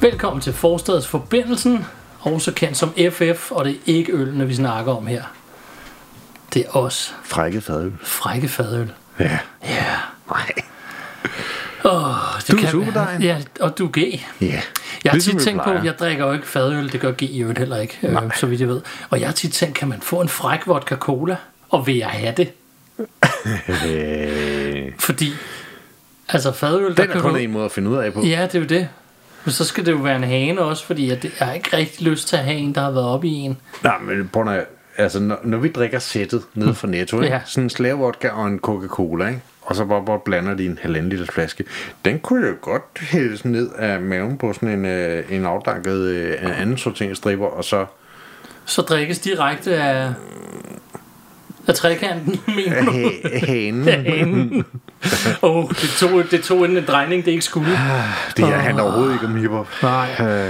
Velkommen til Forstadsforbindelsen, også kendt som FF, og det er ikke ølene, vi snakker om her. Det er os. Frække fadøl. Frække fadøl. Ja. Ja. Nej. Du er superdejen. Ja, og du er G. Ja. Jeg har tit tænkt på, at jeg drikker jo ikke fadøl, det gør G i øvrigt heller ikke, så vidt jeg ved. Og jeg har tit tænkt, kan man få en fræk vodka cola, og vil jeg have det? Fordi, altså fadøl... Den er kun en måde at finde ud af på. Ja, det er jo det. Men så skal det jo være en hane også, fordi jeg har ikke rigtig lyst til at have en, der har været oppe i en. Nej, men prøv at, altså når vi drikker sættet nede fra Netto, ikke? Ja. Sådan en slavevodka og en Coca-Cola, ikke? Og så bare blander de en 1,5 liters flaske. Den kunne jo godt hældes ned af maven på sådan en afdanket anden sorteringsstriber, og så drikkes direkte af trekanten, mener du? Hanen. Det tog en drejning, det ikke skulle. Det her handler overhovedet ikke om hiphop. Nej.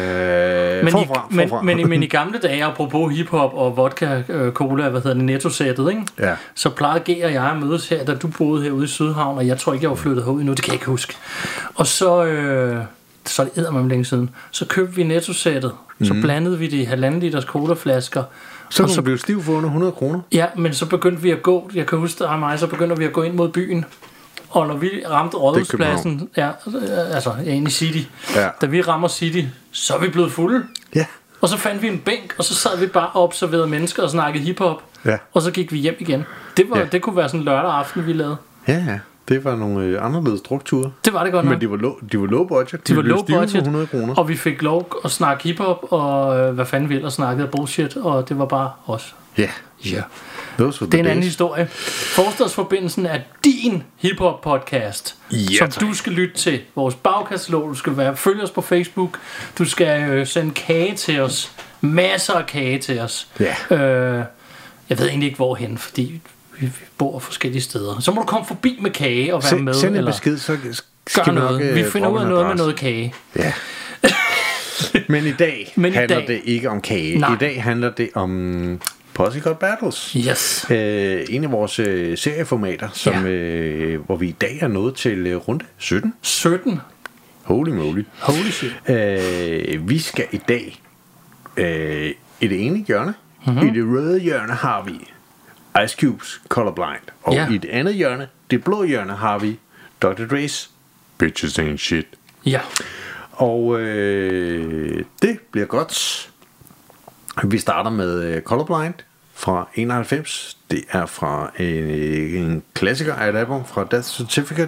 Forfra. Men i gamle dage, apropos hiphop og vodka, cola, Netto-sættet, ikke? Ja. Så plejede G og jeg at mødes her, da du boede herude i Sydhavn, og jeg tror ikke, jeg var flyttet herud endnu, det kan jeg ikke huske. Og så er det eddermame længe siden, så købte vi Netto-sættet, så blandede vi de 1,5 liters colaflasker. Så kunne du blive stiv for under 100 kroner. Ja, men så begyndte vi at gå, jeg kan huske det så begyndte vi at gå ind mod byen. Og når vi ramte Rådhuspladsen, ind i City, da vi rammer City, så er vi blevet fulde. Ja. Og så fandt vi en bænk, og så sad vi bare og observerede mennesker og snakkede hiphop. Ja. Og så gik vi hjem igen. Det kunne være sådan en lørdag aften, vi lavede. Ja. Det var nogle anderledes strukturer. Det var det godt nok. Men de var low budget. De var low budget, 100 kroner. og vi fik lov at snakke hiphop, og hvad fanden vi ellers snakkede bullshit, og det var bare os. Ja. Ja. Det er en anden historie. Forstadsforbindelsen er din hiphop podcast, som du skal lytte til. Vores bagkatalog, du skal følge os på Facebook, du skal sende kage til os, masser af kage til os. Ja. Jeg ved egentlig ikke hvorhen, fordi vi bor forskellige steder. Så må du komme forbi med kage og være med. Send en besked, så skal gør noget. Vi finder ud af noget med noget kage. Ja. Men i dag handler det ikke om kage. Nej. I dag handler det om Pussycat Battles. Yes. En af vores serieformater, hvor vi i dag er nået til runde 17. 17? Holy moly. Holy shit. Vi skal i dag i det ene hjørne. I det røde hjørne har vi Ice Cube's Colorblind. Og i det andet hjørne, det blå hjørne, har vi Dr. Dre's Bitches Ain't Shit. Ja. Og det bliver godt. Vi starter med Colorblind fra 91. Det er fra en klassiker af et album fra Death Certificate.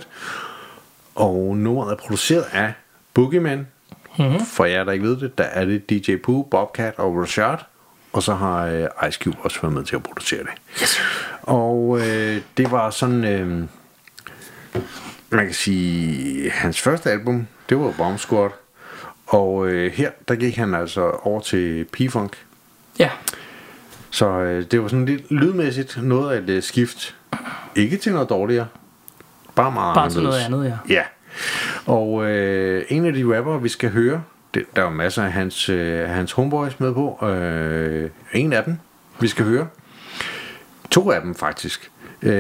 Og nummeret er produceret af Boogeyman. For jer der ikke ved det, der er det DJ Pooh, Bobcat og Rashad. Og så har Ice Cube også været med til at producere det. Yes. Og det var sådan man kan sige hans første album, det var Bomb Squad. Og her der gik han altså over til P-Funk. Ja. Så det var sådan lidt lydmæssigt noget af et skift. Ikke til noget dårligere, bare til noget andet, ja. Og en af de rapper vi skal høre, der var masser af hans homeboys med på. En af dem vi skal høre. 2 af dem faktisk.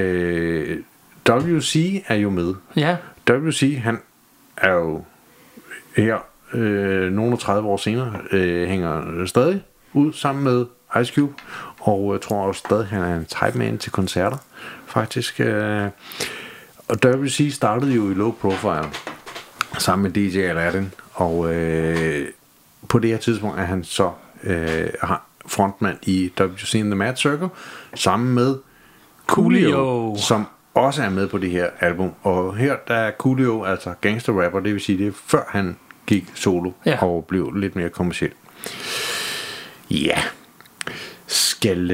WC er jo med. Ja. WC, han er jo her nogle 30 år senere hænger stadig ud sammen med Ice Cube, og jeg tror også stadig han er en type man til koncerter faktisk. Og WC startede jo i low profile sammen med DJ Aladdin, og på det her tidspunkt er han så frontmand i WC in the Mad Circle sammen med Coolio, som også er med på det her album. Og her der er Coolio altså gangster rapper, det vil sige det er før han gik solo og blev lidt mere kommerciel. Ja. Skal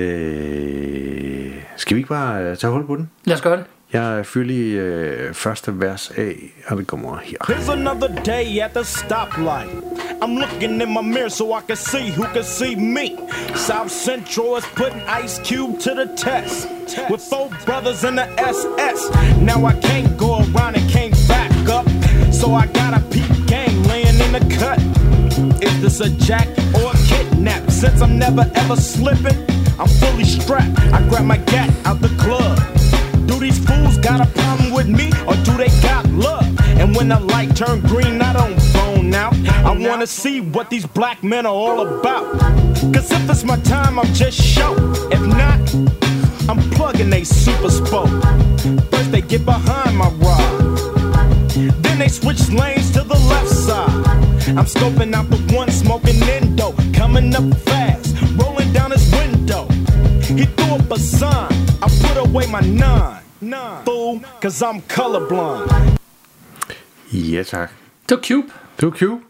vi ikke bare tage hul på den? Lad os gøre det. Jeg fyrer lige første vers af, og det kommer her. Here's another day at the stoplight. I'm looking in my mirror so I can see who can see me. South Central is putting Ice Cube to the test. With 4 brothers in the SS. Now I can't go around and can't back up. So I got a peep game laying in the cut. Is this a jack or a kidnap? Since I'm never ever slipping, I'm fully strapped. I grab my gat out the club. Do these fools got a problem with me, or do they got love? And when the light turn green, I don't bone out. I wanna to see what these black men are all about. Cause if it's my time, I'm just show. If not, I'm plugging they super spoke. First they get behind my ride, then they switch lanes to the left side. I'm scoping out the one smoking Indo, coming up fast, rolling down his window. He threw up a sign, I put away my nine, fool, cause I'm colorblind. Ja, tak. Det var Cube. Det var Cube.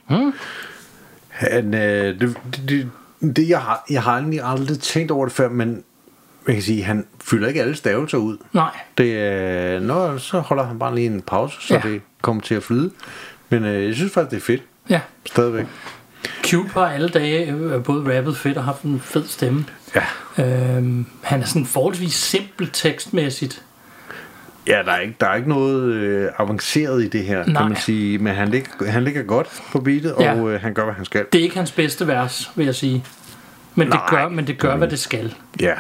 Jeg har egentlig aldrig tænkt over det før, men man kan sige, han fylder ikke alle stavelser ud. Nej. Så holder han bare lige en pause, så det kommer til at flyde. Men jeg synes faktisk, det er fedt. Ja. Stadigvæk. Cube har alle dage både rappet fedt og haft en fed stemme. Ja. Han er sådan forholdsvis simpel tekstmæssigt. Ja, der er ikke noget avanceret i det her, kan man sige. Men han ligger godt på beatet, og han gør, hvad han skal. Det er ikke hans bedste vers, vil jeg sige. Men det gør, hvad det skal. Ja.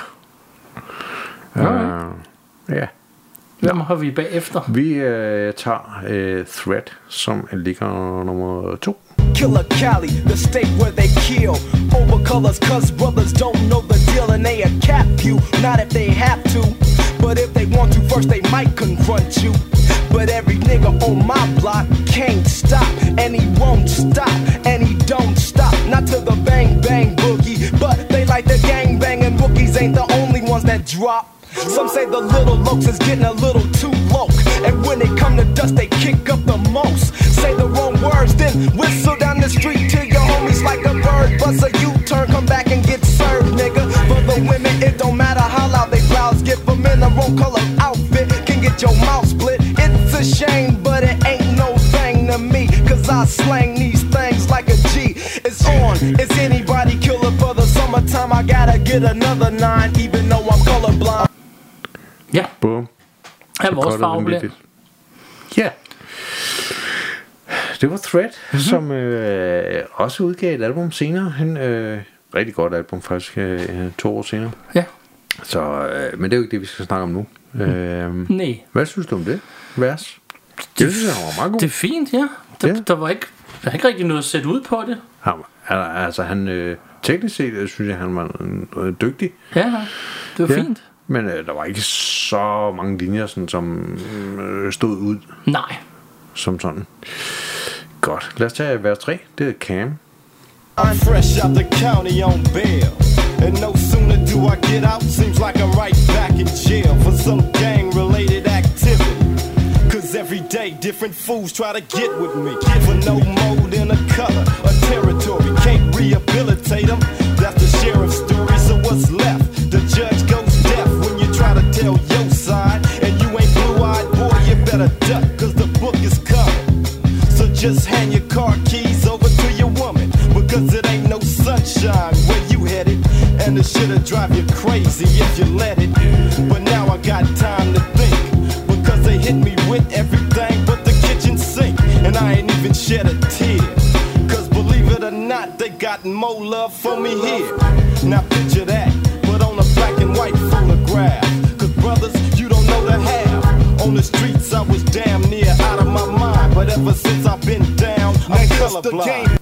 Ja. Hvem har vi bagefter? Vi tager Threat, som ligger nummer 2. Killer Cali, the state where they kill over colors, cause brothers don't know the deal and they cap you, not if they have to, but if they want to first they might confront you. But every nigga on my block can't stop, and he won't stop, and he don't stop, not to the bang bang boogie, but they like the gang bang, and rookies ain't the only ones that drop. Some say the little lokes is getting a little too low, and when it come to dust they kick up the most. Say the wrong words, then whistle down the street till your homies like a bird. Bust a U-turn, come back and get served, nigga. For the women, it don't matter how loud they blouse. Get them in the wrong color outfit, can get your mouth split. It's a shame, but it ain't no thing to me, cause I slang these things like a G. It's on, it's anybody killer for the summertime. I gotta get another 9, even though I'm colorblind. Ja. Boom. Han er vores farveblind. Ja. Det var Threat, som også udgav et album senere. Rigtig godt album, faktisk 2 år senere. Ja. Så, men det er jo ikke det, vi skal snakke om nu. Nej. Hvad synes du om det vers? Det synes jeg var meget god. Det er fint, ja. Der var ikke rigtig noget at sætte ud på det. Altså han teknisk set synes jeg han var dygtig. Ja, det var fint. Men der var ikke så mange linjer sådan, som stod ud. Nej. Som sådan. Godt. Lad os tage vers 3. Det er Cam. I'm fresh out the county on bail, and no sooner do I get out, seems like I'm right back in jail for some gang-related activity. Cause every day different fools try to get with me, for no more than a color, a territory, can't rehabilitate them. That's the sheriff's story, so what's left? The judge goes deaf when you try to tell your side, and you ain't blue-eyed, boy, you better duck, cause the book is coming. So just hand your car keys over to your woman, because it ain't no sunshine where you headed, and it shoulda drive you crazy if you let it. But now I got time to think, because they hit me with everything but the kitchen sink, and I ain't even shed a tear, cause believe it or not, they got more love for me here. Now picture that, but on a black and white photograph, cause brothers, you don't know the half. On the streets I was damn near out of my mind, but ever since I've been down, I'm colorblind.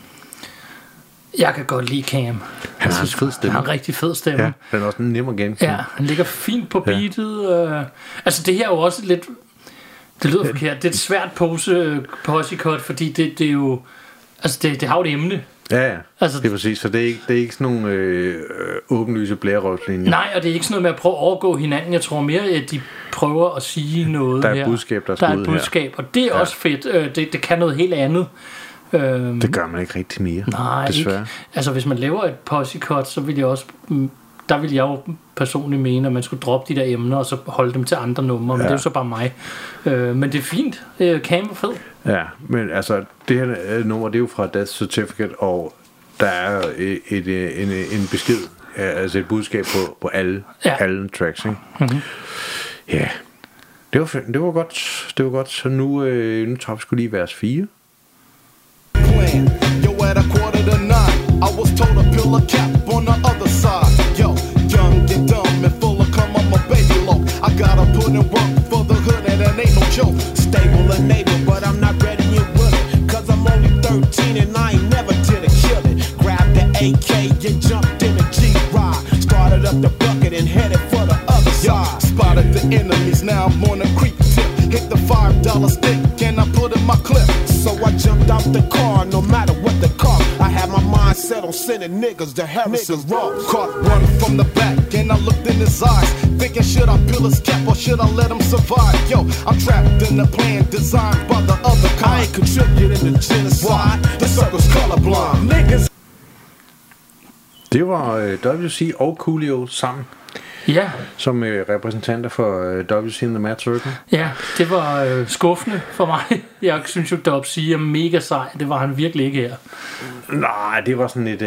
Jeg kan godt lide Cam. Han har en fed stemme. Han har en rigtig fed stemme. Ja, den er også nem at genkende. Ja, han ligger fint på beatet. Altså det her er jo også lidt... Det lyder forkert. Det er et svært posse-cut, fordi det er jo... Altså det har jo et emne. Ja, altså, det er præcis. Så det er ikke sådan nogle åbenlyse blærerøvslinjer. Nej, og det er ikke sådan noget med at prøve at overgå hinanden. Jeg tror mere, at de prøver at sige noget her. Der er et budskab, der er et budskab, og det er også fedt. Det kan noget helt andet. Det gør man ikke rigtig mere. Nej, desværre. Ikke. Altså hvis man laver et posse-cut, så vil jeg også... Der vil jeg jo personligt mene, at man skulle droppe de der emner og så holde dem til andre numre, men det er jo så bare mig. Men det er fint. Cam er fed. Ja, men altså det her nummer, det er jo fra Death Certificate, og der er en besked, altså et budskab på alle tracks, ikke? Mm-hmm. Ja, det var godt. Så nu tager vi sgu lige vers 4. Yo, at 8:45, I was told to peel a cap on the other side. Yo, young and dumb and full of cum, I'm a baby low. I gotta put in work for the hood and it ain't no joke. Stable and able, but I'm not ready and willing, cause I'm only 13 and I ain't never Spotted the enemies, now I'm on a creep tip. Hit the $5 stick and I put in my clip. So I jumped out the car, no matter what the cost. I had my mind set on sending niggas to Harrison Rock. Caught one from the back and I looked in his eyes, thinking should I peel his cap or should I let him survive? Yo, I'm trapped in a plan designed by the other kind. I ain't contributing to genocide. The circle's colorblind. Niggas. Det var WC og Coolio sammen. Ja. Som repræsentanter for WC in the Mad Circle. Ja, det var skuffende for mig. Jeg synes jo, WC er mega sej. Det var han virkelig ikke her. Nej, det var sådan et...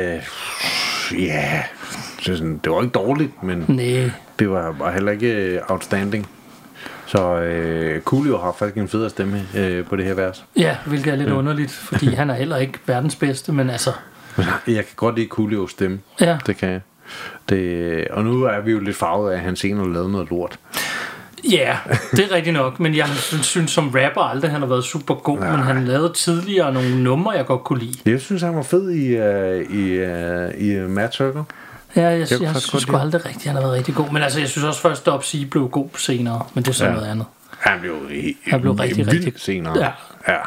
det var ikke dårligt, men det var heller ikke outstanding. Så Coolio har faktisk en federe stemme på det her vers. Ja, hvilket er lidt underligt, fordi han er heller ikke verdens bedste, men altså... Jeg kan godt lide Coolios stemme. Ja. Det kan jeg. Og nu er vi jo lidt farvet af, at han senere lavede noget lort. Ja, det er rigtigt nok. Men jeg synes som rapper aldrig, han har været super god. Men han lavede tidligere nogle numre, jeg godt kunne lide. Jeg synes, han var fed i Mad Circle. Ja, jeg synes sgu aldrig rigtigt, han har været rigtig god. Men altså, jeg synes også først, at WC blev god senere. Men det er sådan noget andet. Han blev rigtig senere. Ja.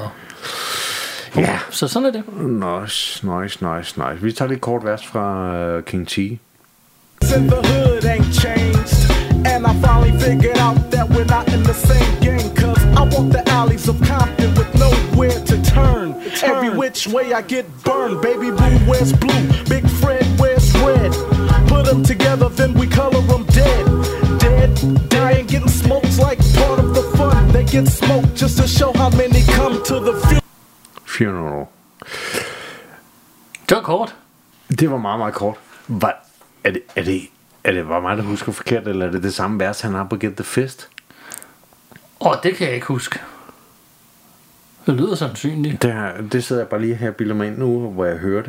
Så sådan er det. Nice. Vi tager lidt kort vers fra King T. In the hood ain't changed, and I finally figured out that we're not in the same game. Cause I walk the alleys of Compton with nowhere to turn. Every which way I get burned. Baby blue wears blue, Big Fred wears red. Put them together, then we color them dead. Dying, getting smoked like part of the fun. They get smoked just to show how many come to the funeral. Det var kort. Det var meget, meget kort. Er det bare mig, der husker forkert, eller er det samme vers, han har på Get the Fist? Det kan jeg ikke huske. Det lyder sandsynligt. Det sidder jeg bare lige her og bilder mig ind nu, hvor jeg hører det.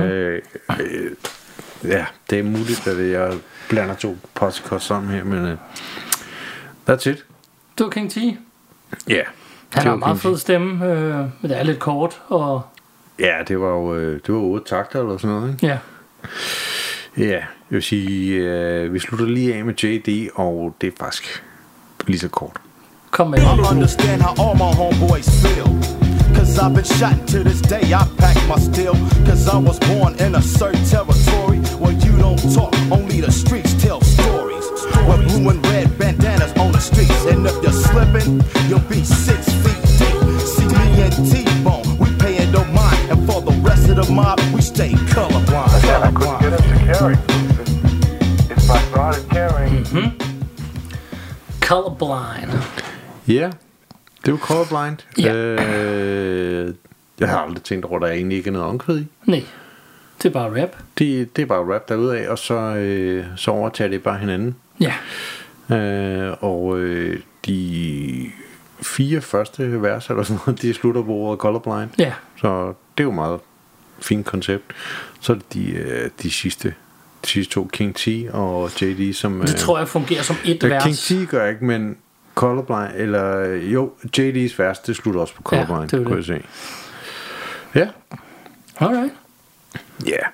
Ja, det er muligt, at jeg blander to podcasts sammen her, men that's it. Det var King T. Ja. Han har en meget fed stemme, men det er lidt kort. Ja, det var 8 takter eller sådan noget, ikke? Ja. Ja, jeg vil sige, vi slutter lige af med JD, og det er faktisk lige så kort. Kom med. I understand how all my homeboys feel. Cause I've been shot to this day, I pack my steel. Cause I was born in a certain territory where you don't talk, only the streets tell stories. With blue and red bandanas on the streets, and if you're slipping, you'll be 6 feet deep. See me and T-Bone, we paying no mind, and for the rest of the mob, we stay colorblind. Again, I couldn't get him to carry. If I started carrying... Colorblind. Ja, det var Colorblind. Ja. Jeg har aldrig tænkt over, at der egentlig ikke er noget omkvæd i. Nej, det er bare rap. Det er bare rap derudaf, og så overtager det bare hinanden. Ja. Og de 4 første vers eller sådan noget, de slutter på ordet Colorblind. Ja. Så det er jo meget fint koncept. Så er det de sidste 2, King T og JD, som... Det tror jeg fungerer som et vers. King T gør ikke, men Colorblind, eller jo, JD's vers, det slutter også på Colorblind, ja, kunne jeg se. Ja. Alright. Ja. Yeah.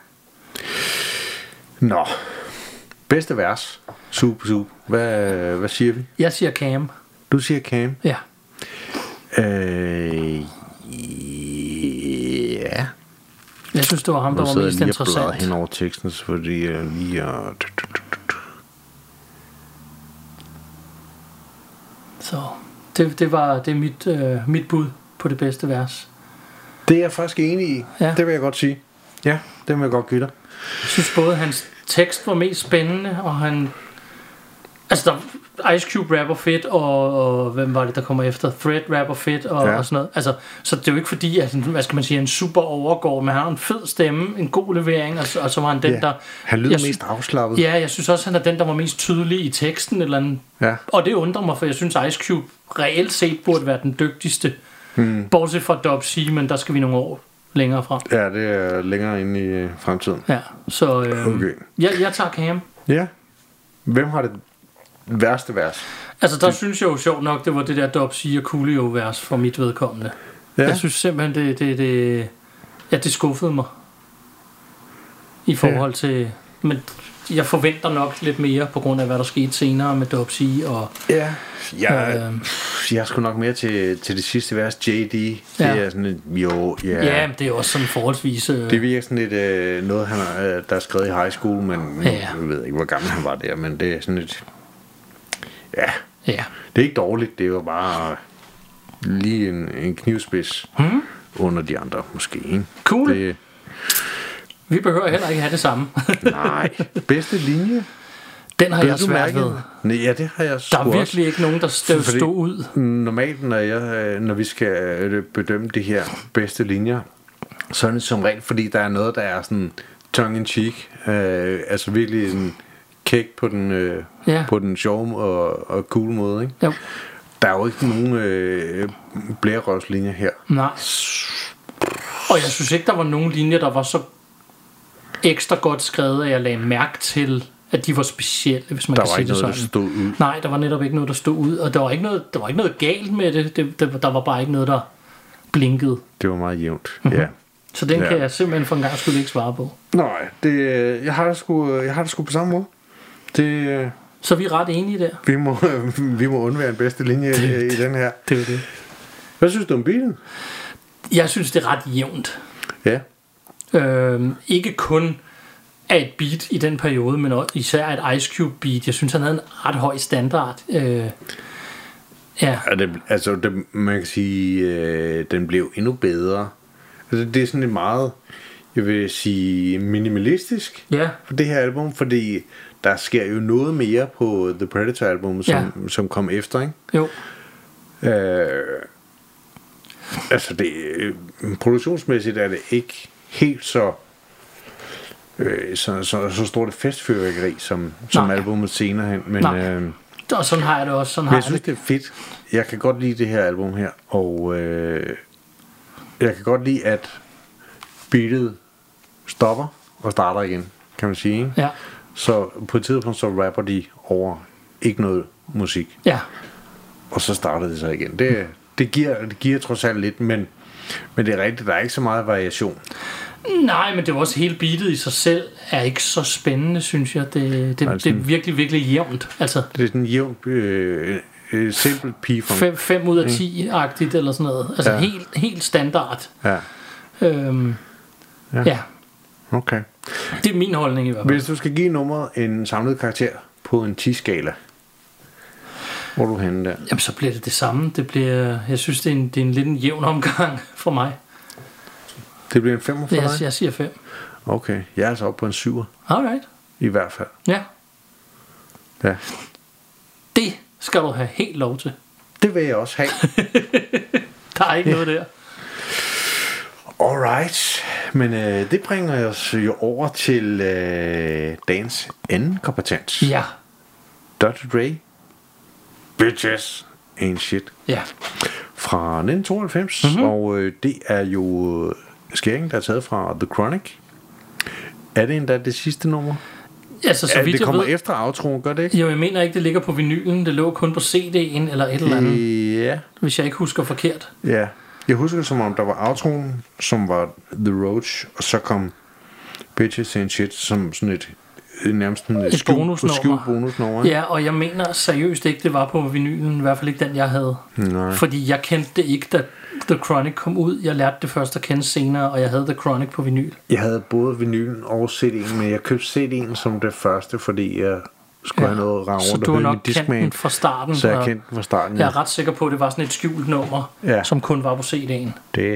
Nå. Bedste vers. Super. Hvad siger vi? Jeg siger Cam. Du siger Cam? Ja. Ja. Jeg synes, det var ham, der var mest interessant. Jeg hen over teksten, fordi jeg lige Så det er mit bud på det bedste vers. Det er jeg faktisk enig i. Ja. Det vil jeg godt sige. Ja, det vil jeg godt give dig. Jeg synes både hans tekst var mest spændende, og han... Altså, Ice Cube rapper fedt, og hvem var det, der kommer efter? Thread rapper fedt, og sådan noget. Altså, så det er jo ikke fordi, at hvad skal man sige, en super overgår, men han har en fed stemme, en god levering, og så var han den, der... Han lyder mest afslappet. Ja, jeg synes også, han er den, der var mest tydelig i teksten, eller andet. Ja. Og det undrer mig, for jeg synes, Ice Cube reelt set burde være den dygtigste. Bortset fra WC, men der skal vi nogle år længere frem. Ja, det er længere inde i fremtiden. Ja, så okay. Jeg tager Cam. Ja. Hvem har det værste vers? Altså der synes jeg jo sjovt nok, det var det der WC og Coolio vers for mit vedkommende. Ja. Jeg synes simpelthen det skuffede mig i forhold til, men jeg forventer nok lidt mere på grund af hvad der skete senere med Dope C og jeg skulle nok mere til det sidste vers. JD, det er sådan et, ja, det er også sådan forholdsvis det virker sådan lidt noget han der er skrevet i high school, men jeg ved ikke hvor gammel han var der, men det er sådan et det er ikke dårligt, det er jo bare lige en knivspids under de andre måske, ikke? Cool. Vi behøver heller ikke have det samme. Nej, bedste linje. Den har jeg svært ved. Ja, det har jeg. Der er virkelig ikke nogen, der stod ud. Normalt, når vi skal bedømme de her bedste linjer, så er det som regel, fordi der er noget, der er sådan tongue in cheek. Altså virkelig en kæk på den sjove og cool måde, ikke? Jo. Der er jo ikke nogen blærerøvslinjer her. Nej. Og jeg synes ikke, der var nogen linjer, der var så ekstra godt skrevet, at jeg lagde mærke til, at de var specielle, hvis man kan sige det sådan. Der var ikke noget, der stod ud. Nej, der var netop ikke noget, der stod ud. Og der var ikke noget galt med det. Der var bare ikke noget, der blinkede. Det var meget jævnt, ja. Så den kan jeg simpelthen for en gang skulle ikke svare på. Nej, jeg har det sgu på samme måde. Så vi er ret enige der. Vi må undvære en bedste linje i den her. Det er det. Hvad synes du om beatet? Jeg synes, det er ret jævnt. Ja. Ikke kun af et beat i den periode, men også især et Ice Cube beat. Jeg synes, han havde en ret høj standard. Man kan sige, den blev endnu bedre. Altså, det er sådan et meget, jeg vil sige, minimalistisk for det her album, fordi der sker jo noget mere på The Predator album, som kom efter, ikke? Jo. Altså produktionsmæssigt er det ikke helt så stort et festfyrværkeri som albumet senere hen, men og sådan har jeg det også. Jeg synes det er fedt. Jeg kan godt lide det her album her, og jeg kan godt lide at beatet stopper og starter igen, kan man sige, ikke? Ja. Så på et tidspunkt så rapper de over ikke noget musik. Ja. Og så starter det så igen. Det giver trods alt lidt, men det er rigtigt, der er ikke så meget variation. Nej, men det var også hele beatet i sig selv er ikke så spændende, synes jeg. Det er virkelig, virkelig jævnt. Altså, det er sådan jævnt, simpelt P-funk. 5 ud af 10-agtigt eller sådan noget. Altså helt standard. Ja. Ja. Okay. Det er min holdning i hvert fald. Hvis du skal give nummeret en samlet karakter på en 10-skala, hvor du henne der? Jamen, så bliver det samme. Jeg synes, det er en lidt en jævn omgang for mig. Det bliver en 5 for dig? Jeg siger 5. Okay, jeg er altså oppe på en 7. Alright. I hvert fald. Ja. Ja. Det skal du have helt lov til. Det vil jeg også have. Der er ikke noget der. Alright. Men det bringer os jo over til dagens anden kompetent. Ja. Dr. Dre. Bitches ain't shit. Ja. Fra 1992. Og det er jo skæringen, der er taget fra The Chronic. Er det endda det sidste nummer? Altså, så vidt det kommer jeg ved, efter outroen, gør det ikke? Jo, jeg mener ikke, det ligger på vinylen. Det lå kun på CD'en eller et eller andet. Ja. Hvis jeg ikke husker forkert. Ja. Jeg husker det som om, der var outroen, som var The Roach, og så kom Bitches and Shit som sådan et nærmest et bonusnummer. Ja, og jeg mener seriøst ikke, det var på vinylen. I hvert fald ikke den, jeg havde. Nej. Fordi jeg kendte det ikke, da The Chronic kom ud. Jeg lærte det først at kende senere, og jeg havde The Chronic på vinyl. Jeg havde både vinylen og CD'en, men jeg købte CD'en som det første, fordi jeg skulle have noget rundt. Så du har nok kendt den fra starten. Så jeg kendte den fra starten, Jeg er ret sikker på, at det var sådan et skjult nummer, som kun var på CD'en.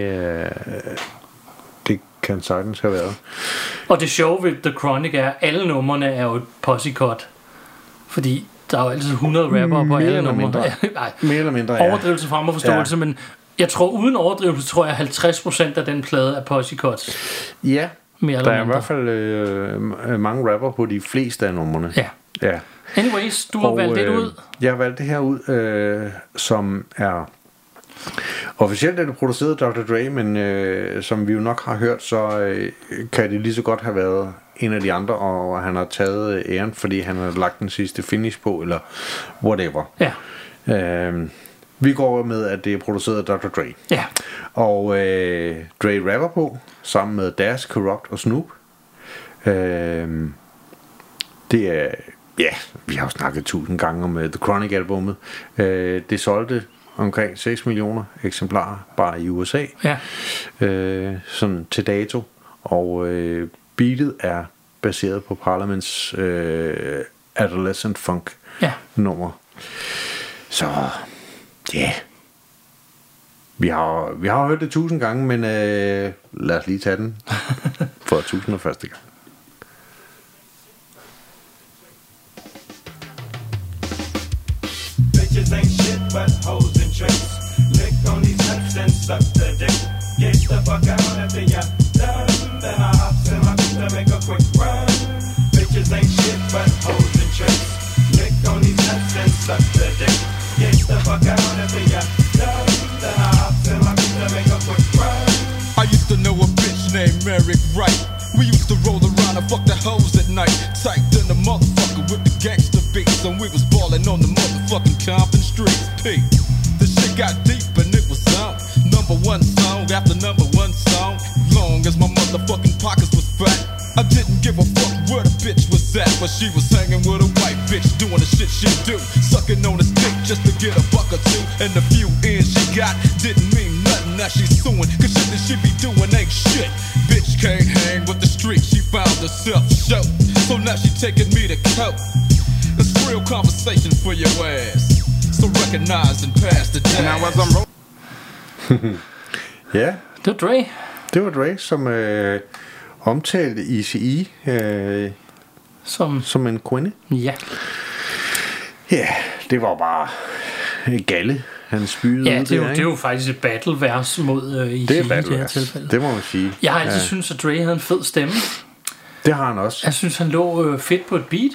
Det kan sagtens have været. Og det sjove ved The Chronic er, at alle numrene er jo et posse-cut. Fordi der er jo altid 100 rapper på alle numre. Mere eller mindre, ja. Overdrivelse frem og forståelse, men jeg tror, uden overdrivelse, tror jeg 50% af den plade er posse-cuts. Ja, der er i hvert fald mange rapper på de fleste af numrene. Ja. Anyways, du har valgt det ud. Jeg har valgt det her ud, som er officielt er det produceret Dr. Dre, men som vi jo nok har hørt, så kan det lige så godt have været en af de andre, og han har taget æren, fordi han har lagt den sidste finish på, eller whatever. Ja. Vi går med, at det er produceret af Dr. Dre. Ja. Og Dre rapper på, sammen med Daz, Corrupt og Snoop. Det er, ja, vi har jo snakket 1000 gange om The Chronic-albummet. Det solgte omkring 6 millioner eksemplarer bare i USA. Ja. Sådan til dato. Og beatet er baseret på Parliaments Adolescent Funk nummer. Så ja, vi har hørt det 1000 gange, men lad os lige tage den for 1001. gang. Bitches ain't shit but hoes and tricks. Lick on these nuts and suck the dick. Get the fuck out after you're done. Then I hops in my to make a quick run. Bitches ain't shit but hoes and tricks. Lick on these nuts and suck the dick. Get the fuck out after you're done. Then I hops in my to make a quick run. I used to know a bitch named Merrick Wright. We used to roll around and fuck the hoes at night. Typed in the motherfucker with the gangster beats. And we was ballin' on the motherfucking Compton streets. P. The shit got deep and it was on. Number one song after number one song. Long as my motherfucking pockets was fat, I didn't give a fuck where the bitch was at. But she was hanging with a white bitch doing the shit she do. Sucking on his dick just to get a buck or two. And the few ends she got didn't mean nothing. Now she's suing, cause shit that she be doing ain't shit. Bitch can't hang with the street, she found herself show. So now she taking me to court. It's real conversation for your ass. So recognize and pass the jazz. Now as I'm Ja, det var Dre. Det var Dre, som omtalte ECE som en kvinde. Ja. Ja, det var bare galle, han spydede. Ja, det er jo faktisk et battle-vers mod ECE i det her tilfælde. Det må man sige. Jeg har altid syntes, at Dre havde en fed stemme. Det har han også. Jeg synes, han lå fedt på et beat.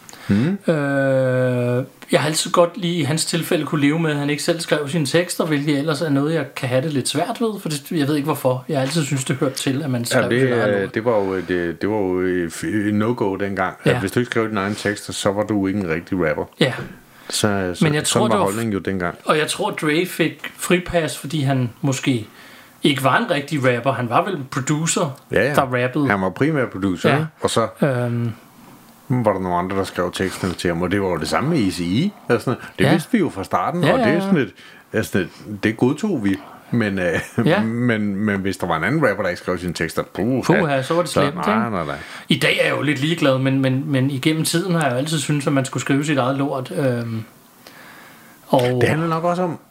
Jeg har altid godt lige i hans tilfælde kunne leve med, at han ikke selv skrev sine tekster, hvilket ellers er noget, jeg kan have det lidt svært ved, for det, jeg ved ikke hvorfor. Jeg har altid synes det hørte til, at man skrev det var jo en no-go dengang. Ja. At hvis du ikke skrev dine egne tekster, så var du ikke en rigtig rapper. Ja. Men jeg tror, var holdningen jo dengang. Og jeg tror, Dre fik fripas, fordi han måske ikke var en rigtig rapper. Han var vel en producer, der rappede. Han var primær producer, og så var der nogle andre, der skrev teksterne til ham, og det var jo det samme med ECE. Altså, det vidste vi jo fra starten, og det er sådan det godtog vi. Men hvis der var en anden rapper, der ikke skrev sine tekster, så var det slemt. Nej. I dag er jeg jo lidt ligeglad, men igennem tiden har jeg jo altid syntes, at man skulle skrive sit eget lort. Og det handler nok også om,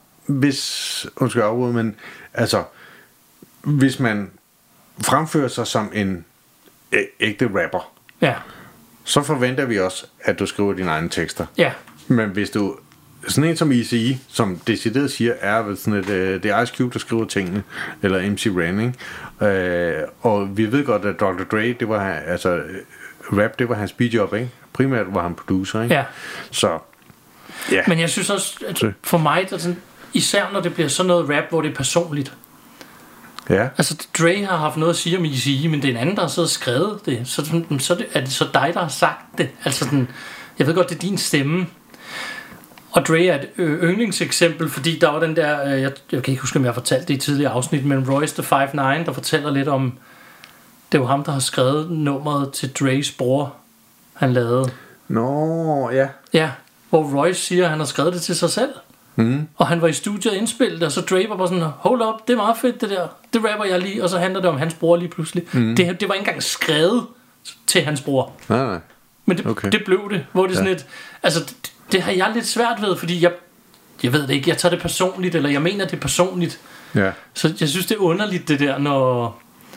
hvis man fremfører sig som en ægte rapper, så forventer vi også, at du skriver dine egne tekster. Ja. Men hvis du sådan en som ECE, som decideret siger, er vel sådan det er Ice Cube, der skriver tingene, eller MC Ren, ikke? Og vi ved godt, at Dr. Dre, det var rap, det var hans speedjob, ikke? Primært var han producer, ikke? Ja. Så ja. Men jeg synes også, at for mig, der sådan, især når det bliver sådan noget rap, hvor det er personligt. Ja. Altså Dre har haft noget at sige om ECE, men det er en anden, der har siddet og skrevet det. Så er det så dig, der har sagt det. Altså sådan, jeg ved godt, det er din stemme. Og Dre er et yndlingseksempel, fordi der var den der, jeg kan ikke huske, om jeg har fortalt det i tidligere afsnit, men Royce the 5'9", der fortæller lidt om, det var ham, der har skrevet nummeret til Dres bror, han lavede. Ja. Ja, hvor Royce siger, at han har skrevet det til sig selv. Og han var i studiet indspillet, og så Dre var bare sådan, hold up, det er meget fedt det der, det rapper jeg lige, og så handler det om hans bror lige pludselig. Det var ikke engang skrevet til hans bror. Nej. Men det blev det, hvor det sådan et, altså det har jeg lidt svært ved, fordi jeg ved det ikke, jeg tager det personligt, eller jeg mener det personligt. Ja. Så jeg synes det er underligt det der, når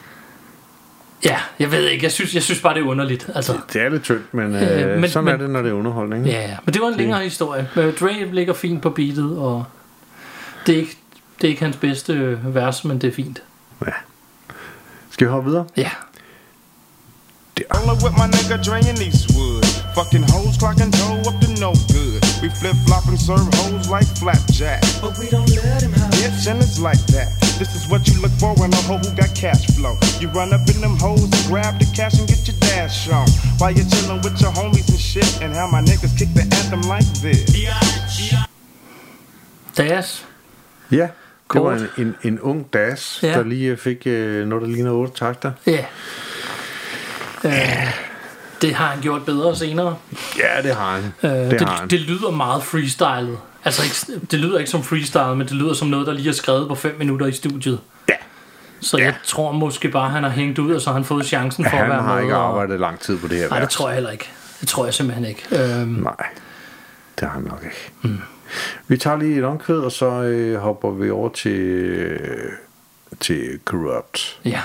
jeg ved ikke, jeg synes bare det er underligt. Altså, det er lidt tyndt, men sådan er det, når det er underholdning. Ja, men det var en længere historie. Dre ligger fint på beatet, og det er ikke hans bedste vers, men det er fint. Ja. Skal vi hoppe videre? Ja. Rolling with my nigga Dre and Eastwood. Fucking hoes clocking toe up to no good. We flip flop and serve hoes like flapjack. But we don't let him have Bitch, and it's like that. This is what you look for in a hoe who got cash flow. You run up in them hoes and grab the cash and get your dash on. While you're chillin' with your homies and shit. And how my niggas kick the anthem like this. Das. Ja, det var en ung Das, der lige fik noget, der ligner 8 takter. Ja. Det har han gjort bedre senere. Ja, det har han. Det lyder meget freestylet. Altså ikke, det lyder ikke som freestyle, men det lyder som noget, der lige er skrevet på 5 minutter i studiet. Ja. Så jeg tror måske bare, han har hængt ud, og så har han fået chancen for at være med. Han har ikke arbejdet lang tid på det her. Nej, det tror jeg heller ikke. Det tror jeg simpelthen ikke. Nej, det har han nok ikke. Vi tager lige et omkvæd, og så hopper vi over til Corrupt. Ja.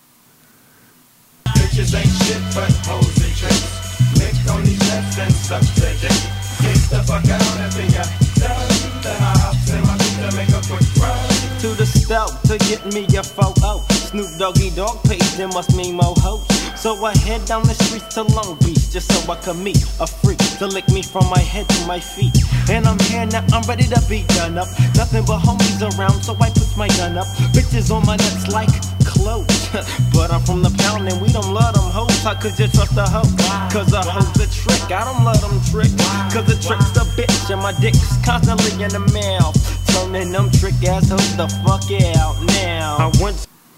Bitches ain't shit but hoes and tricks. Lick on these nuts and suck the dick. Get the fuck out of here. Then I hops in my beat to make a quick run. To the stove to get me a photo. Snoop Doggy Dogg page, there must mean more hoes. So I head down the streets to Long Beach just so I could meet a freak to lick me from my head to my feet. And I'm here now, I'm ready to be done up. Nothing but homies around, so I put my gun up. Bitches on my nuts like clothes. But I'm from the pound and we don't love them hoes. How could you trust a hoe? Cause a hoe's a trick, I don't love them tricks. Cause the trick's a bitch and my dick's constantly in the mouth. Turning them trick ass hoes the fuck out now. I went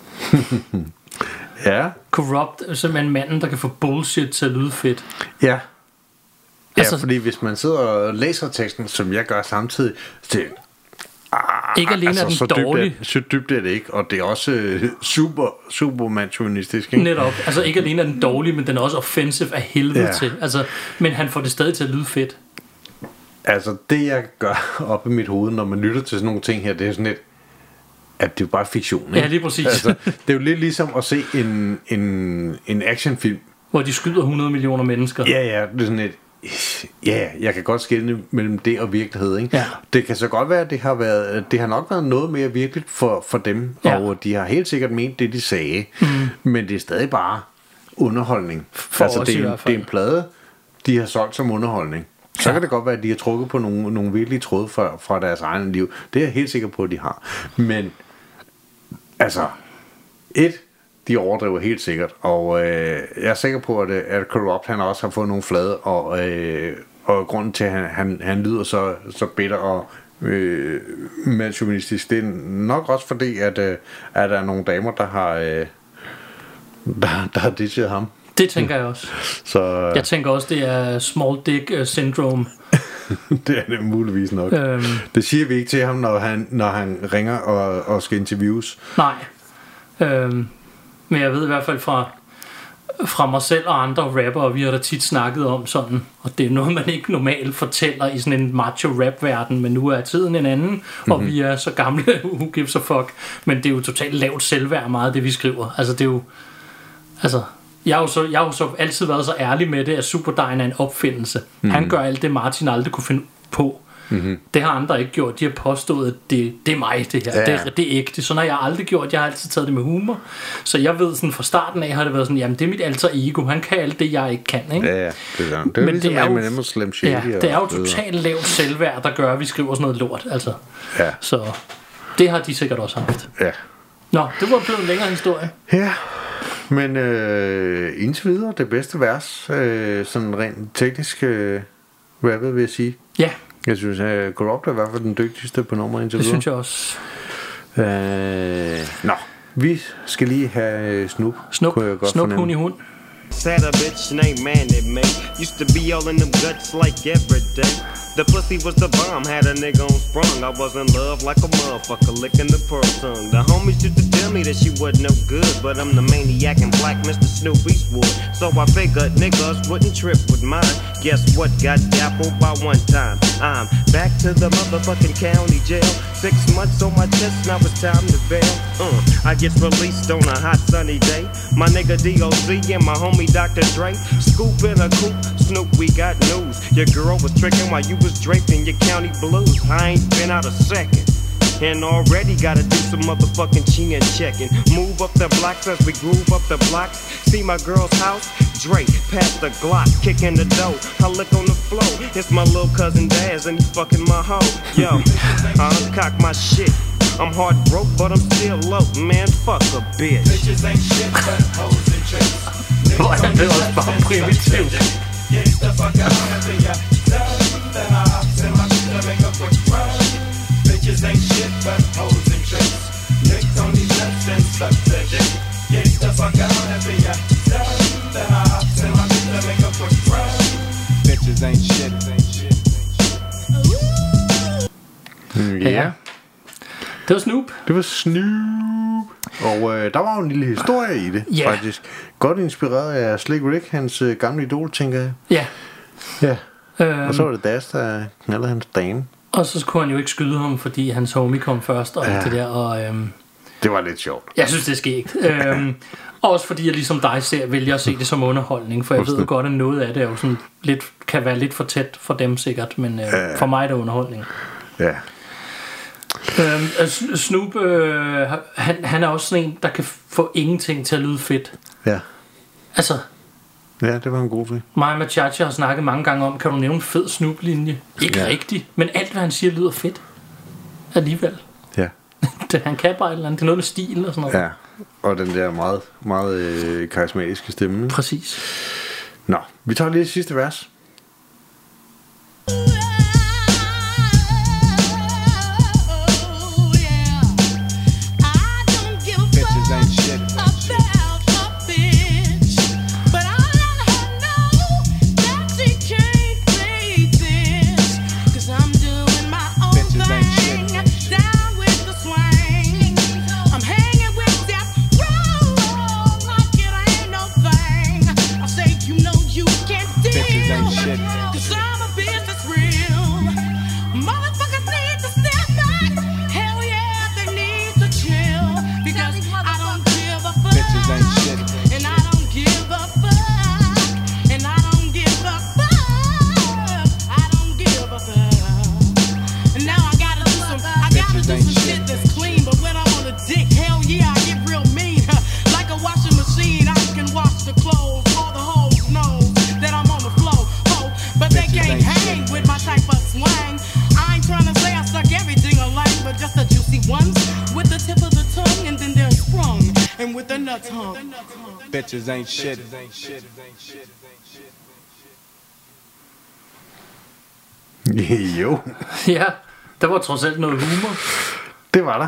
ja. Corrupt er simpelthen manden, der kan få bullshit til at lyde fedt. Ja. Altså, fordi hvis man sidder og læser teksten, som jeg gør samtidig, så ikke alene er den så dårlig. Så dybt er det ikke, og det er også super machonistisk, ikke? Netop, altså ikke alene er den dårlig, men den er også offensive af helvede til. Altså, men han får det stadig til at lyde fedt. Altså det jeg gør op i mit hoved, når man lytter til sådan nogle ting her, det er sådan lidt, at det er bare fiktion, ikke? Ja, lige præcis. Altså, det er jo lidt ligesom at se en actionfilm, hvor de skyder 100 millioner mennesker. Ja, det er sådan et. Ja, jeg kan godt skelne mellem det og virkelighed, ikke? Ja. Det kan så godt være, at det har nok været noget mere virkeligt for dem, ja. Og de har helt sikkert ment det, de sagde, men det er stadig bare underholdning. Altså det er en plade, de har solgt som underholdning. Så kan det godt være, at de har trukket på nogle virkelige tråde fra deres egen liv. Det er jeg helt sikker på, at de har. Men altså, de overdriver helt sikkert, og jeg er sikker på, at Corrupt han også har fået nogle flade, og grunden til, at han lyder så bitter og machonistisk, det er nok også fordi, at der er nogle damer, der har ditchet ham. Det tænker jeg også. Så, jeg tænker også, det er small dick syndrome. Det er det muligvis nok. Det siger vi ikke til ham, når han ringer og skal interviews. Nej. Men jeg ved i hvert fald fra mig selv og andre rappere, vi har da tit snakket om sådan, og det er noget, man ikke normalt fortæller i sådan en macho rap-verden, men nu er tiden en anden, og vi er så gamle, who gives a fuck, men det er jo totalt lavt selvværd meget, det vi skriver. Altså det er jo, jeg har jo så altid været så ærlig med det, at Superdine er en opfindelse. Han gør alt det, Martin aldrig kunne finde på. Det har andre ikke gjort. De har påstået, at det er mig, det her. Ja. Det er ægte. Sådan har jeg aldrig gjort. Jeg har altid taget det med humor. Så jeg ved sådan, fra starten af har det været sådan, jamen det er mit alter ego. Han kan alt det, jeg ikke kan, ikke? Ja, det er det. Men det er jo, det er jo totalt lavt selvværd, der gør, at vi skriver sådan noget lort. Altså. Ja. Så det har de sikkert også haft. Ja. Nå, det var blevet en længere historie. Ja. Men indtil videre, det bedste vers, sådan rent teknisk, hvad vil jeg sige? Ja. Jeg synes, at Corrupt er i hvert fald den dygtigste på nummeret indtil videre. Det synes jeg også. Nå, vi skal lige have Snoop. Snoop, hund i hund. Sad a bitch named Manny Mae. Used to be all in them guts like every day. The pussy was the bomb, had a nigga on sprung. I was in love like a motherfucker, licking the pearl tongue. The homies used to tell me that she wasn't no good, but I'm the maniac and black Mr. Snoop Eastwood. So I figured niggas wouldn't trip with mine. Guess what? Got dappled by one time. I'm back to the motherfucking county jail. 6 months on my chest, now it's time to bail. I get released on a hot sunny day. My nigga DOC and my homie Dr. Dre scoop in a coupe. Snoop, we got news. Your girl was tricking while you was draped in your county blues. I ain't been out a second, and already gotta do some motherfucking chin checking. Move up the blocks as we groove up the blocks. See my girl's house, Dre, past the Glock, kicking the dough. I look on the floor, it's my little cousin Daz, and he fucking my hoe. Yo, I uncock my shit. I'm hard broke, but I'm still low. Man, fuck a bitch. Bitches ain't shit but hoes and tricks. Hvor er det også bare primitivt. Get the fuck out of here. Then I hops in my beat to make a quick run. Bitches ain't shit but hoes and tricks. Lick on these nuts and suck the dick. Get the fuck out of here. Then I hops in my beat to make a quick Ja. Det var Snoop. Det var Snoop. Og der var jo en lille historie i det, faktisk. Godt inspireret af Slick Rick, hans gamle idol, tænker jeg. Ja. Ja. Og så var det Das, der knaldede hans dame. Og så kunne han jo ikke skyde ham, fordi hans homie kom først og alt det der. Og, det var lidt sjovt. Jeg synes, det er skægt. Også fordi jeg ligesom dig vælger at se det som underholdning, for jeg ved godt, at noget af det er jo sådan lidt, kan være lidt for tæt for dem sikkert, men for mig er det underholdning. Ja. Snoop, han er også sådan en, der kan få ingenting til at lyde fedt. Ja. Altså. Ja, det var en god ting. Mig og Chacha har snakket mange gange om, kan du nævne en fed Snoop-linje? Ikke rigtigt, men alt hvad han siger lyder fedt. Alligevel. Ja. Han kan bare et eller andet. Det er noget med stil og sådan noget. Ja, og den der meget, meget karismatiske stemme. Præcis. Nå, vi tager lige det sidste vers. Bitches ain't shit. Jo. Ja, der var trods alt noget humor. Det var der.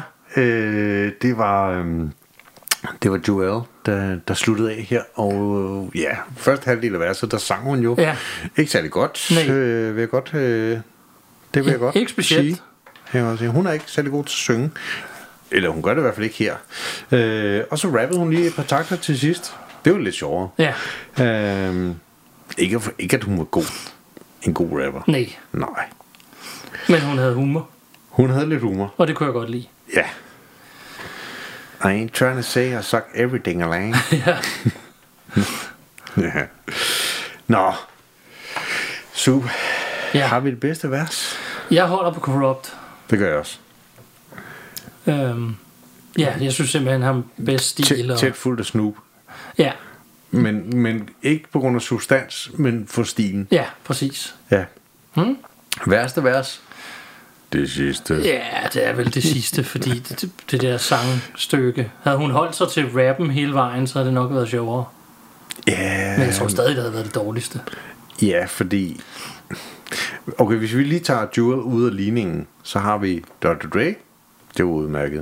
Det var Joel, der sluttede af her. Og første halvdel af verset, der sang hun jo ikke særlig godt. Vil jeg godt det vil jeg godt ikke specielt sige. Hun er ikke særlig god til at synge. Eller hun gør det i hvert fald ikke her. Og så rappede hun lige et par takter til sidst. Det var lidt sjovere. Ja. Ikke at hun var god. En god rapper. Nej. Men hun havde humor. Hun havde lidt humor. Og det kunne jeg godt lide. Ja. I ain't trying to say I suck everything along. Ja. Nå. Super. Ja. Har vi det bedste vers? Jeg holder på Corrupt. Det gør jeg også. Jeg synes simpelthen han har bedst stil. Tæt fuldt af Snoop. Ja. Men ikke på grund af substans, men for stilen. Ja, præcis. Ja. Værste vers? Det sidste. Ja, det er vel det sidste, fordi det der sangstykke. Havde hun holdt sig til rappen hele vejen, så havde det nok været sjovere. Ja. Men jeg tror stadig, det havde været det dårligste. Ja, fordi... Okay, hvis vi lige tager Jewel ud af ligningen, så har vi Dr. Dre. Det var udmærket.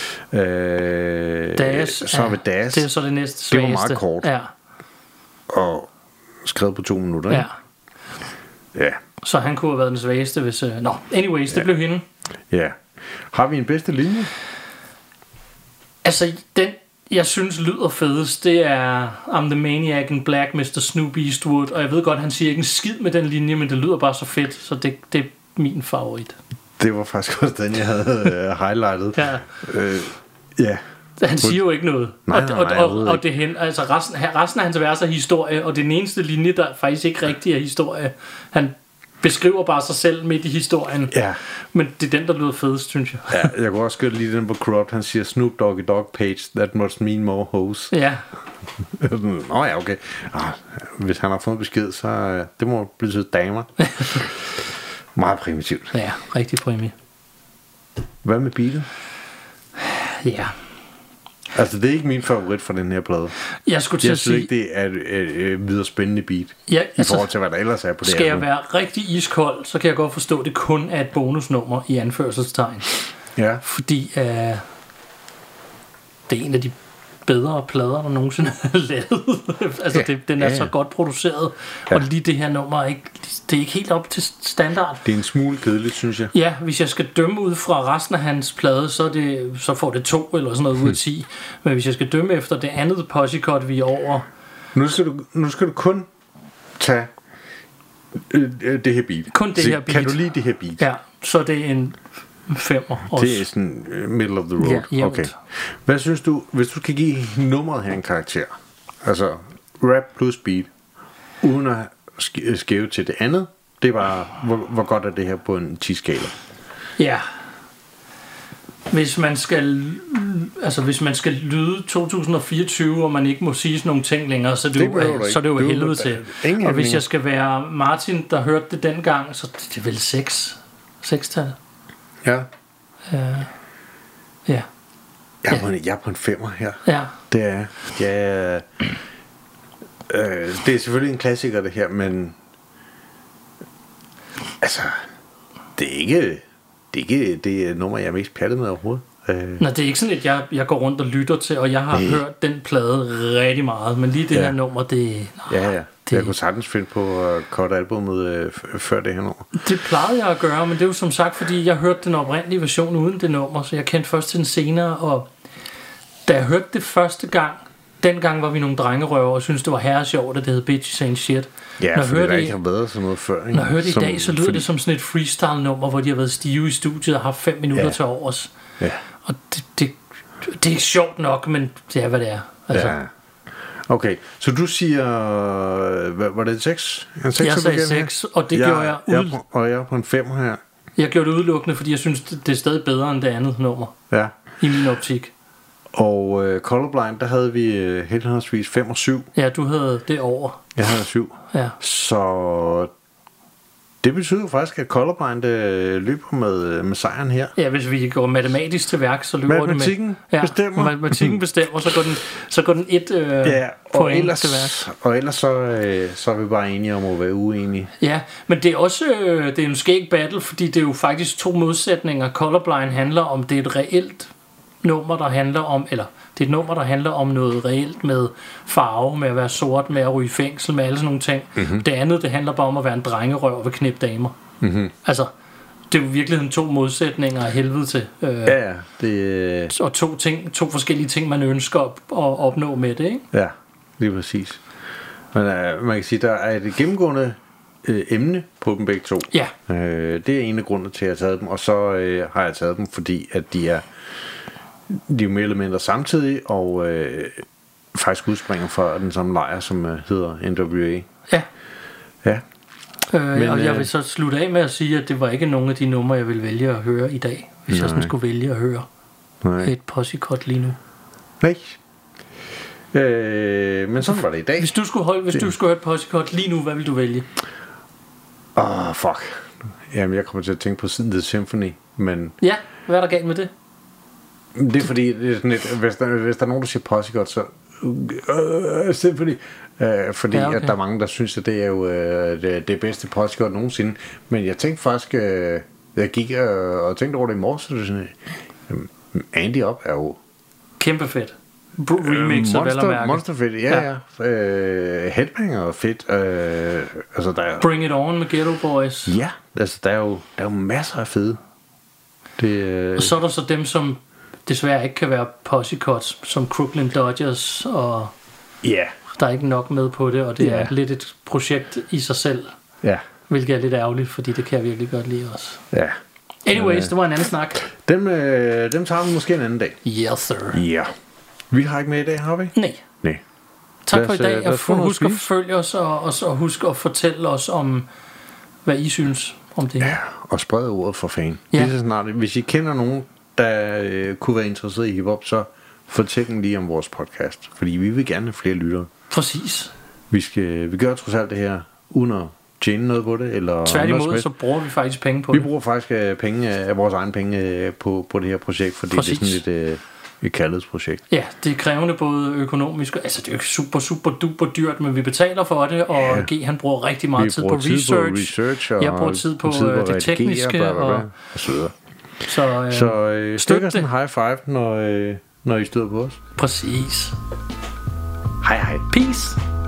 Das, så har vi Das. Det er så det næste svageste. Det var meget kort. Ja. Og skrevet på 2 minutter. Ja. Ja. Så han kunne have været den svageste, hvis... anyways, det blev hende. Ja. Har vi en bedste linje? Altså, den jeg synes lyder fedest, det er I'm the maniac in black, Mr. Snoop Eastwood. Og jeg ved godt, han siger ikke en skid med den linje, men det lyder bare så fedt, så det er min favorit. Det var faktisk også den, jeg havde highlightet. Ja. Ja. Han siger jo ikke noget. Nej, og det hen, altså resten af hans vers er historie, og det er den eneste linje, der faktisk ikke rigtig er historie. Han beskriver bare sig selv midt i historien. Ja. Men det er den, der lyder fedest, synes jeg. Ja, jeg kunne også godt lide den på Corrupt. Han siger Snoop Doggy Dogg Page, that must mean more hoes. Ja. Nå ja, okay. Hvis han har fået besked, så det må betyde damer. Meget primitivt. Ja, rigtig primitivt. Hvad med beatet? Ja. Altså, det er ikke min favorit fra den her plade. Jeg skulle til at sige... Jeg synes ikke, det er et videre spændende beat. Ja, i forhold til, hvad der ellers er på det her. Skal jeg være rigtig iskold, så kan jeg godt forstå, at det kun er et bonusnummer i anførselstegn. Ja. Fordi det er en af de bedre plader, der nogensinde er lavet. Altså, den er så godt produceret, og lige det her nummer det er ikke helt op til standard. Det er en smule kedeligt, synes jeg. Ja, hvis jeg skal dømme ud fra resten af hans plade, så får det 2 eller sådan noget ud af 10. Men hvis jeg skal dømme efter det andet Pussycat, vi er over... Nu skal du kun tage det her beat. Kun det her beat. Kan du lide det her beat? Ja, så det er en 5'er også. Det er sådan middle of the road. Ja, okay. Hvad synes du, hvis du skal give nummeret her en karakter? Altså rap plus beat, uden at skæve til det andet. Det var, hvor godt er det her på en 10-skala? Ja. Hvis man skal lyde 2024, og man ikke må sige sådan nogle ting længere, så er det jo helvede til. Og hvis jeg skal være Martin, der hørte det dengang, så det er vel 6-tal. Ja. Ja. Jeg er på en 5'er her. Ja. Det er det er selvfølgelig en klassiker det her, men altså det er ikke det nummer jeg er mest pjattet med overhovedet. Nej, det er ikke sådan at jeg går rundt og lytter til, og jeg har hørt den plade rigtig meget, men lige det her nummer, det jeg kunne sagtens finde på at cutte albumet før det her nummer. Det plejede jeg at gøre, men det er jo som sagt, fordi jeg hørte den oprindelige version uden det nummer, så jeg kendte først til den senere, og da jeg hørte det første gang, dengang var vi nogle drengerøver og syntes det var herre sjovt, at det hed Bitches Ain't Shit. Ja, for det ikke har været sådan noget før. Ikke? Når jeg hørte det i dag, så lyder det som sådan et freestyle nummer, hvor de har været stive i studiet og haft 5 minutter til overs. Ja. Og det er sjovt nok, men det er hvad det er. Altså. Ja. Okay, så du siger, var det 6? Jeg sagde 6, og det gjorde jeg og jeg er på en 5 her. Jeg gjorde det udelukkende, fordi jeg synes, det er stadig bedre end det andet nummer. Ja. I min optik. Og Colorblind, der havde vi henholdsvis 5 og 7. Ja, du havde det over. Jeg havde 7. Ja. Så det betyder faktisk, at Colorblind løber med sejren her. Ja, hvis vi går matematisk til værk, så løber matematikken det med. Bestemmer. Matematikken bestemmer, så går den et point til værk. Og ellers så er vi bare enige om at være uenige. Ja, men det er også det er en skæg battle, fordi det er jo faktisk 2 modsætninger. Colorblind handler om, det er et reelt nummer, der handler om, eller det er et nummer, der handler om noget reelt med farve, med at være sort, med at ryge i fængsel, med alle sådan nogle ting. Mm-hmm. Det andet, det handler bare om at være en drengerøv ved knip damer. Mm-hmm. Altså, det er jo i virkeligheden 2 modsætninger af helvede til. Og 2 forskellige ting, man ønsker at opnå med det, ikke? Ja, lige præcis. Men man kan sige, der er et gennemgående emne på dem begge 2. Ja. Det er en af grundene til, at jeg har taget dem, og så har jeg taget dem, fordi at de er jo mere eller mindre samtidig, og faktisk udspringer fra den samme lejr, som hedder NWA. Ja. Ja. Men, og jeg vil så slutte af med at sige, at det var ikke nogen af de numre, jeg ville vælge at høre i dag, hvis jeg sådan skulle vælge at høre et Pussycat lige nu. Nej. Men sådan var det i dag. Hvis du skulle høre et Pussycat lige nu, hvad vil du vælge? Fuck. Jamen, jeg kommer til at tænke på The Symphony, men... Ja, hvad er der galt med det? Det er fordi, det er sådan et, hvis der er nogen, der siger Pussycat, så... Symphony. Fordi at der er mange, der synes, at det er jo det bedste Pussycat nogensinde. Men jeg tænkte faktisk... jeg gik og tænkte over det i morges, så det er sådan... Andy Up er jo... Kæmpe fedt. Remixer, vel at mærke. Monster fedt, ja. Headbanger er fedt. Altså, der er, Bring It On med Ghetto Boys. Ja, altså der er jo masser af fede. Og så er der så dem, som desværre ikke kan være Pussycats, som Crooklyn Dodgers, og der er ikke nok med på det, og det er lidt et projekt i sig selv. Ja. Hvilket er lidt ærgerligt, fordi det kan jeg virkelig godt lide også. Ja. Anyways, det var en anden snak. Dem tager vi måske en anden dag. Yes, sir. Ja. Vi har ikke med i dag, har vi? Nej. Tak for i dag. Husk at følge os, og husk at fortælle os om, hvad I synes om det her. Ja, og spred ordet for fan. Ja. Det er snart, hvis I kender nogen, der kunne være interesseret i hiphop, så fortæl dem lige om vores podcast. Fordi vi vil gerne have flere lyttere. Præcis. Vi gør trods alt det her uden at tjene noget på det, eller tværtimod, så bruger vi faktisk penge på det. Vi bruger faktisk penge af vores egen penge på det her projekt, fordi præcis. Det er sådan et kærlighedsprojekt. Ja, det er krævende både økonomisk, altså det er jo super, super duper dyrt, men vi betaler for det, og G, han bruger rigtig meget tid på research, og jeg bruger tid på det tekniske, og så videre. Så stykker sådan en high five, når I støder på os. Præcis. Hej hej. Peace.